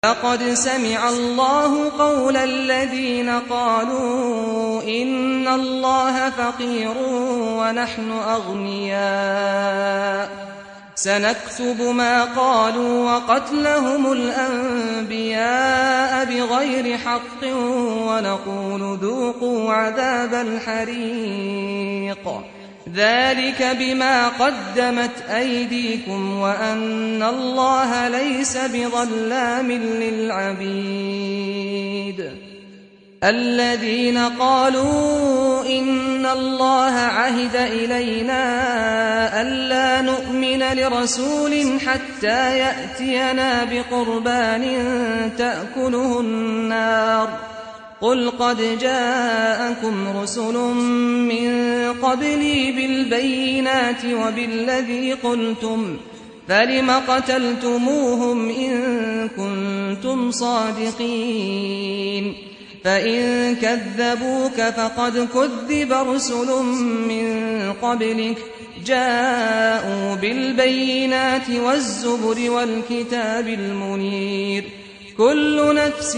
لقد سمع الله قول الذين قالوا إن الله فقير ونحن أغنياء سنكتب ما قالوا وقتلهم الأنبياء بغير حق ونقول ذوقوا عذاب الحريق ذلك بما قدمت أيديكم وأن الله ليس بظلام للعبيد الذين قالوا إن الله عهد إلينا ألا نؤمن لرسول حتى يأتينا بقربان تأكله النار قل قد جاءكم رسل من قبلي بالبينات وبالذي قلتم فلم قتلتموهم إن كنتم صادقين فإن كذبوك فقد كذب رسل من قبلك جاءوا بالبينات والزبر والكتاب المنير كل نفس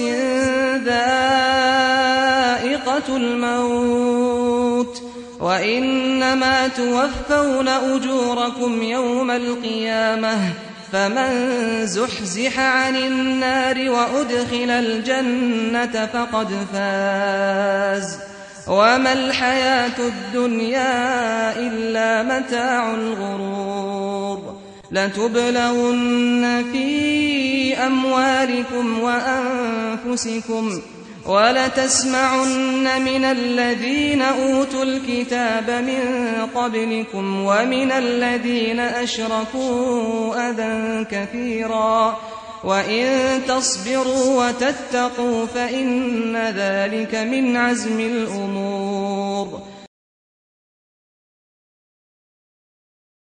ذائقة الموت وإنما توفون أجوركم يوم القيامة فمن زحزح عن النار وأدخل الجنة فقد فاز وما الحياة الدنيا إلا متاع الغرور لتبلغن في أموالكم وأنفسكم ولتسمعن من الذين أوتوا الكتاب من قبلكم ومن الذين أشركوا أذى كثيرا وإن تصبروا وتتقوا فإن ذلك من عزم الأمور